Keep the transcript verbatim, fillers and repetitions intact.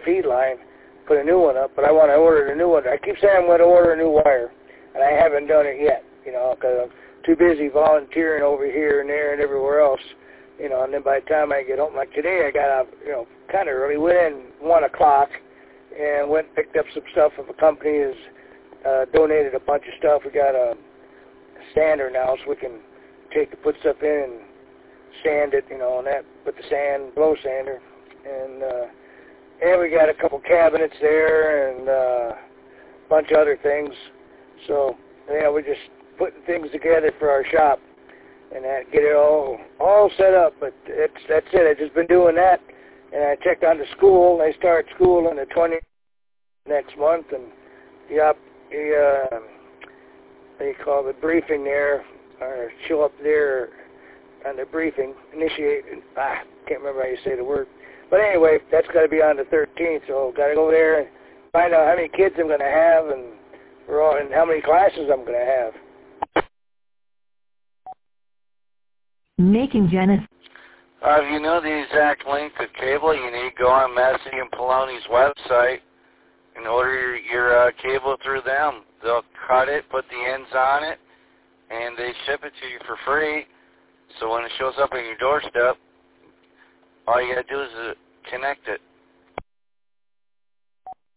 feed line, put a new one up, but I want to order the new one. I keep saying I'm going to order a new wire, and I haven't done it yet, you know, because I'm too busy volunteering over here and there and everywhere else, you know, and then by the time I get home, like today I got out, you know, kind of early, went in one o'clock, and went and picked up some stuff if a company has uh, donated a bunch of stuff. We got a sander now, so we can take put stuff in and sand it, you know, and that with the sand blow sander, and uh, and we got a couple cabinets there and uh, a bunch of other things. So yeah, we're just putting things together for our shop and that, get it all all set up. But it's that's it. I've just been doing that, and I checked on the school. They start school on the twentieth next month, and the up the uh, they call the briefing there, or show up there on the briefing, initiate. Ah, can't remember how you say the word. But anyway, that's got to be on the thirteenth, so got to go there and find out how many kids I'm going to have and, we're all, and how many classes I'm going to have. Making Genesis. Uh, if you know the exact length of cable you need, go on Massey and Poloni's website and order your, your uh, cable through them. They'll cut it, put the ends on it, and they ship it to you for free. So when it shows up on your doorstep, all you got to do is uh, connect it.